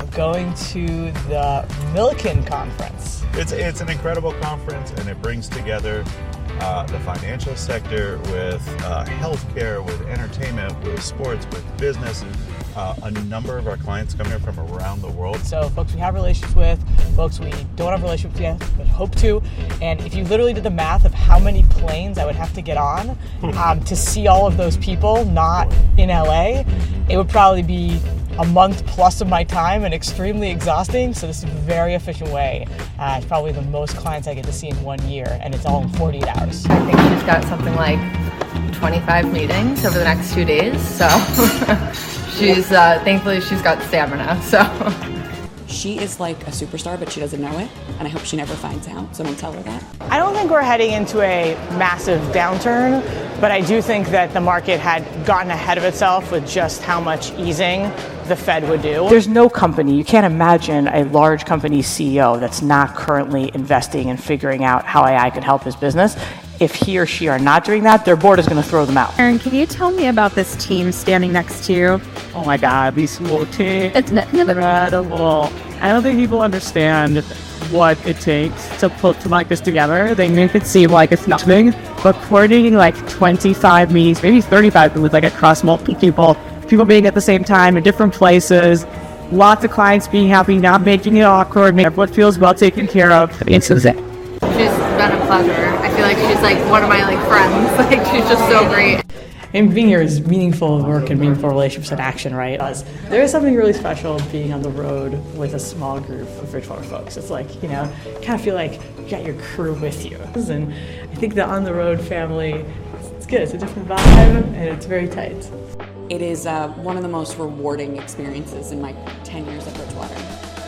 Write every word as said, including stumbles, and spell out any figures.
going to the Milken Conference. It's it's an incredible conference, and it brings together uh, the financial sector with uh, healthcare, with entertainment, with sports, with business. Uh, a number of our clients come here from around the world. So folks we have relationships with, folks we don't have relationships with yet, but hope to. And if you literally did the math of how many planes I would have to get on um, to see all of those people not in L A, it would probably be a month plus of my time and extremely exhausting. So this is a very efficient way. Uh, it's probably the most clients I get to see in one year, and it's all in forty-eight hours. I think she's got something like twenty-five meetings over the next two days. So she's, uh, thankfully she's got stamina, so. She is like a superstar, but she doesn't know it, and I hope she never finds out, so don't tell her that. I don't think we're heading into a massive downturn, but I do think that the market had gotten ahead of itself with just how much easing the Fed would do. There's no company, you can't imagine a large company C E O that's not currently investing and figuring out how A I could help his business. If he or she are not doing that, their board is going to throw them out. Aaron, can you tell me about this team standing next to you? Oh my God, these small team. It's incredible. I don't think people understand what it takes to put like this together. They make it seem like it's nothing, but coordinating like twenty-five meetings, maybe thirty-five with like across multiple people, people being at the same time in different places, lots of clients being happy, not making it awkward, make everyone feels well taken care of. It's insane. She's been a pleasure. I feel like she's like one of my like friends. Like she's just so great. And being here is meaningful work and meaningful relationships in action, right? There is something really special being on the road with a small group of Bridgewater folks. It's like, you know, you kind of feel like you got your crew with you. And I think the on the road family, it's good. It's a different vibe, and it's very tight. It is uh, one of the most rewarding experiences in my ten years at Bridgewater.